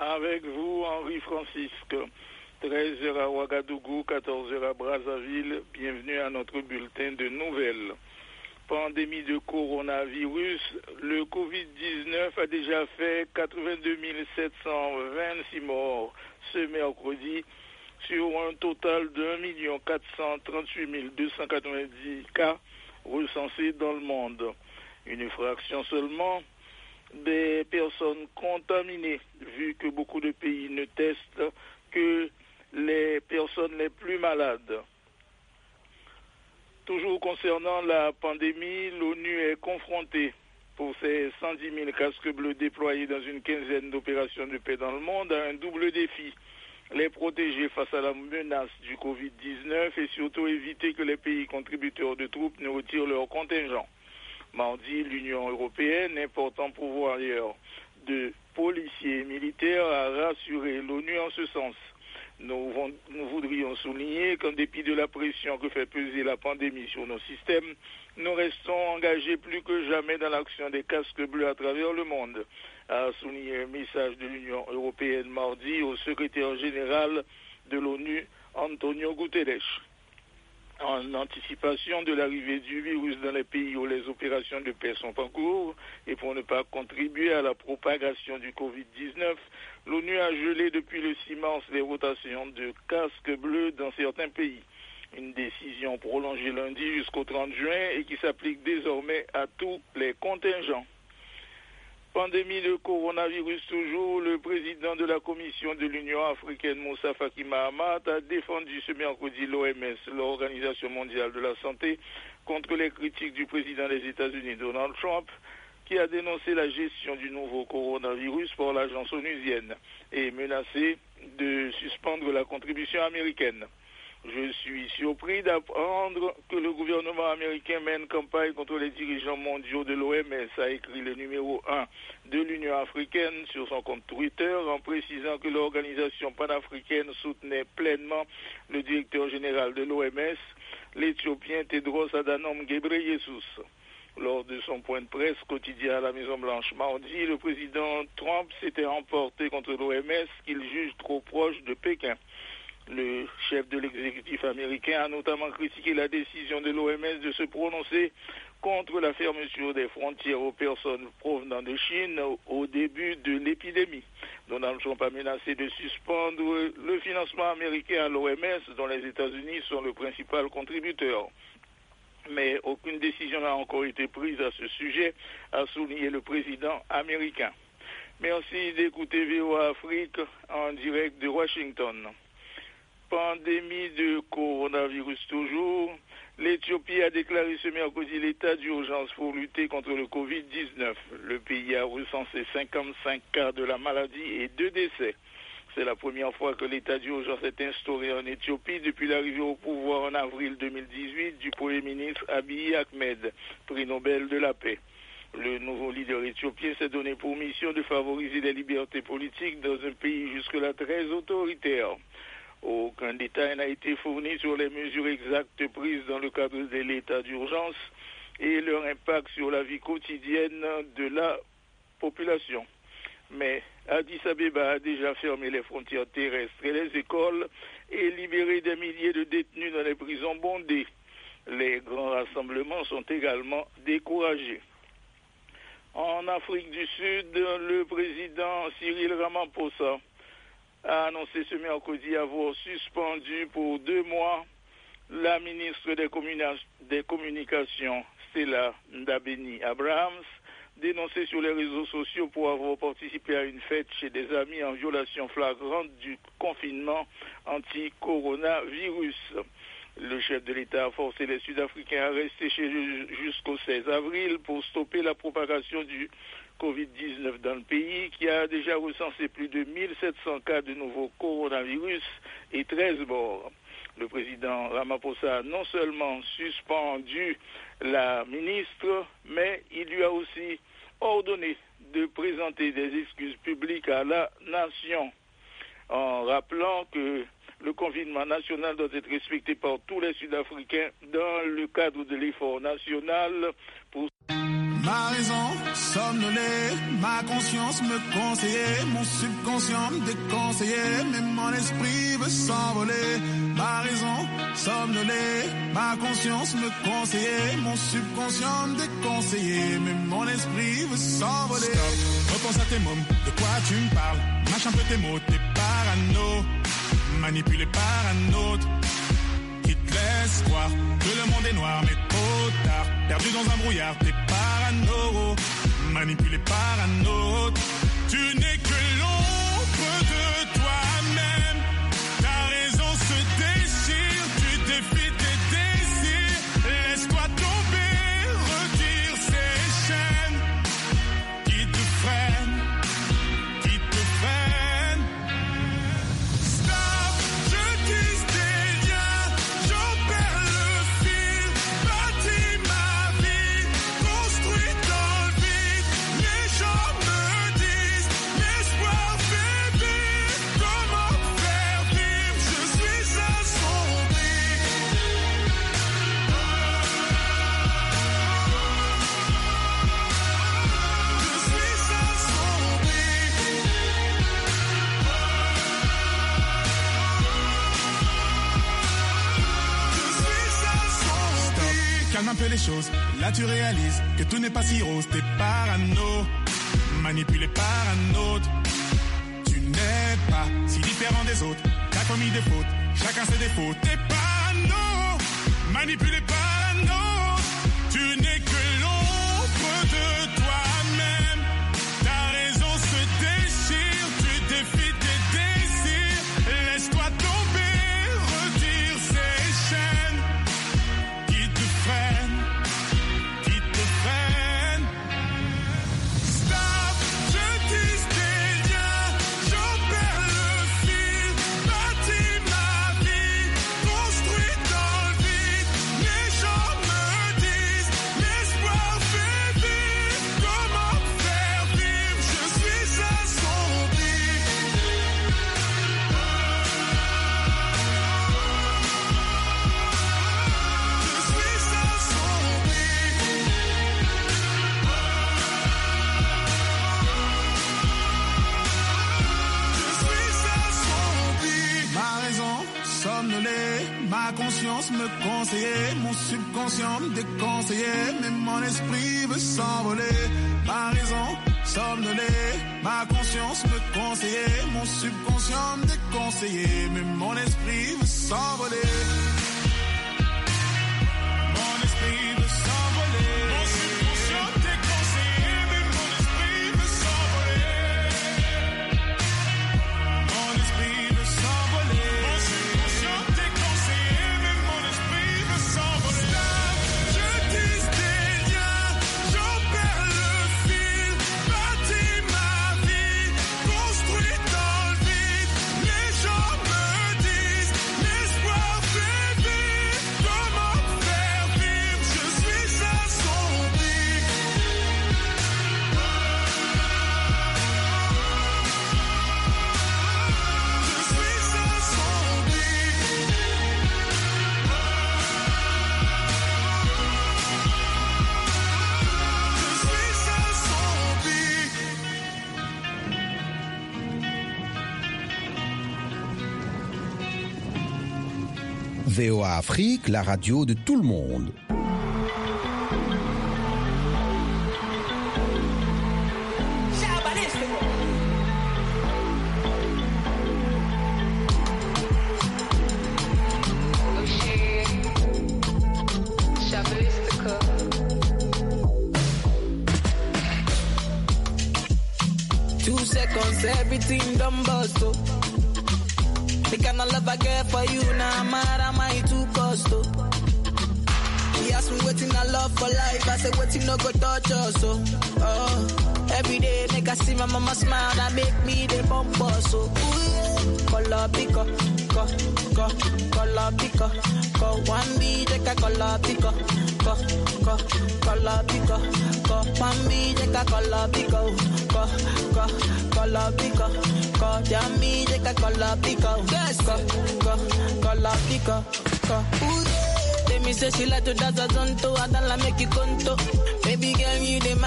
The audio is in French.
Avec vous, Henri Francisque. 13h à Ouagadougou, 14h à Brazzaville. Bienvenue à notre bulletin de nouvelles. Pandémie de coronavirus, le Covid-19 a déjà fait 82 726 morts ce mercredi sur un total de 1 438 290 cas recensés dans le monde. Une fraction seulement des personnes contaminées, vu que beaucoup de pays ne testent que les personnes les plus malades. Toujours concernant la pandémie, l'ONU est confrontée pour ses 110 000 casques bleus déployés dans une quinzaine d'opérations de paix dans le monde à un double défi. Les protéger face à la menace du Covid-19 et surtout éviter que les pays contributeurs de troupes ne retirent leur contingent. Mardi, l'Union européenne, important pourvoyeur de policiers et militaires, a rassuré l'ONU en ce sens. Nous voudrions souligner qu'en dépit de la pression que fait peser la pandémie sur nos systèmes, nous restons engagés plus que jamais dans l'action des casques bleus à travers le monde, a souligné un message de l'Union européenne mardi au secrétaire général de l'ONU, Antonio Guterres. En anticipation de l'arrivée du virus dans les pays où les opérations de paix sont en cours et pour ne pas contribuer à la propagation du Covid-19, l'ONU a gelé depuis le 6 mars les rotations de casques bleus dans certains pays. Une décision prolongée lundi jusqu'au 30 juin et qui s'applique désormais à tous les contingents. Pandémie de coronavirus toujours, le président de la Commission de l'Union africaine, Moussa Faki Mahamat, a défendu ce mercredi l'OMS, l'Organisation mondiale de la santé, contre les critiques du président des États-Unis, Donald Trump, qui a dénoncé la gestion du nouveau coronavirus par l'agence onusienne et menacé de suspendre la contribution américaine. Je suis surpris d'apprendre que le gouvernement américain mène campagne contre les dirigeants mondiaux de l'OMS, a écrit le numéro 1 de l'Union africaine sur son compte Twitter en précisant que l'organisation panafricaine soutenait pleinement le directeur général de l'OMS, l'Éthiopien Tedros Adhanom Ghebreyesus. Lors de son point de presse quotidien à la Maison-Blanche mardi, le président Trump s'était emporté contre l'OMS qu'il juge trop proche de Pékin. Le chef de l'exécutif américain a notamment critiqué la décision de l'OMS de se prononcer contre la fermeture des frontières aux personnes provenant de Chine au début de l'épidémie. Donald Trump a menacé de suspendre le financement américain à l'OMS, dont les États-Unis sont le principal contributeur. Mais aucune décision n'a encore été prise à ce sujet, a souligné le président américain. Merci d'écouter VOA Afrique en direct de Washington. Pandémie de coronavirus toujours, l'Éthiopie a déclaré ce mercredi l'état d'urgence pour lutter contre le Covid-19. Le pays a recensé 55 cas de la maladie et 2 décès. C'est la première fois que l'état d'urgence est instauré en Éthiopie depuis l'arrivée au pouvoir en avril 2018 du Premier ministre Abiy Ahmed, prix Nobel de la paix. Le nouveau leader éthiopien s'est donné pour mission de favoriser les libertés politiques dans un pays jusque-là très autoritaire. Aucun détail n'a été fourni sur les mesures exactes prises dans le cadre de l'état d'urgence et leur impact sur la vie quotidienne de la population. Mais Addis Abeba a déjà fermé les frontières terrestres et les écoles et libéré des milliers de détenus dans les prisons bondées. Les grands rassemblements sont également découragés. En Afrique du Sud, le président Cyril Ramaphosa a annoncé ce mercredi avoir suspendu pour 2 mois la ministre des Communications, Stella Ndabeni Abrahams, dénoncée sur les réseaux sociaux pour avoir participé à une fête chez des amis en violation flagrante du confinement anti-coronavirus. Le chef de l'État a forcé les Sud-Africains à rester chez eux jusqu'au 16 avril pour stopper la propagation du Covid-19 dans le pays, qui a déjà recensé plus de 1700 cas de nouveau coronavirus et 13 morts. Le président Ramaphosa a non seulement suspendu la ministre, mais il lui a aussi ordonné de présenter des excuses publiques à la nation, en rappelant que le confinement national doit être respecté par tous les Sud-Africains dans le cadre de l'effort national pour... Ma raison somnolé, ma conscience me conseillait, mon subconscient me déconseillait, mais mon esprit veut s'envoler. Ma raison somnolé, ma conscience me conseillait, mon subconscient me déconseillait, mais mon esprit veut s'envoler. Stop, repense à tes mômes, de quoi tu me parles? Mâche un peu tes mots, t'es parano, manipulé par un autre qui te laisse croire que le monde est noir, mais trop tard. Perdu dans un brouillard, t'es parano, manipulé par un autre. Tu n'es que l'ombre de toi-même. Ta raison se déchire, tu défies tes désirs. Laisse-toi tomber, retire ces chaînes qui te freinent, qui te freinent. Stop, je tisse des liens, j'en perds le fil. Bâtis ma vie, construit dans le vide. Les gens me disent, l'espoir fait vivre. Comment faire vivre? Je suis assombri. Je suis assombri. Stop, calme un peu les choses, là tu réalises que tout n'est pas si rose, t'es parano, manipulé par un autre. Tu n'es pas si différent des autres, t'as commis des fautes, chacun ses défauts, t'es parano, manipulé par un autre. Tu n'es que l'ombre de toi-même, ta raison se déchire, tu défies tes désirs. Laisse-toi tomber, retire ces chaînes qui te freinent, qui te freinent. Stop, je tisse des liens, j'en perds le fil. Bâtis ma vie, construit dans le vide. Les gens me disent, l'espoir fait vivre. Comment faire vivre? Je suis assombri. Je suis assombri. Je suis assombri. Ma raison somnolée, ma conscience me conseillait, mon subconscient me déconseillait, mais mon esprit veut s'envoler. Ma raison somnolée, ma conscience me conseillait, mon subconscient me déconseillait, mais mon esprit veut s'envoler. Mon esprit veut s'envoler. Mon subconscient déconseillé, mais mon esprit veut s'envoler. Mon esprit veut s'envoler. Mon subconscient déconseillé, mais mon esprit veut s'envoler. Je tisse des liens, j'en perds le fil. Bâtis ma vie, construit dans le vide. Les gens me disent, l'espoir fait vivre. Comment faire vivre? Je suis assombri. Je suis assombri. VOA Afrique, la radio de tout le monde. Everything done bust, oh. The kind of love I get for you, now mad am I too cost, oh. He asked me waiting I love for life, I said waiting no go touch us, oh. Every day make I see my mama smile, that make me the bump us, oh. Color pico, color pico, one be the color pico, color pico, one be the color pico, color pico, yummy the color pico, yes, color pico, They me say she like to dance a zonto, I don't like make you conto, baby girl you the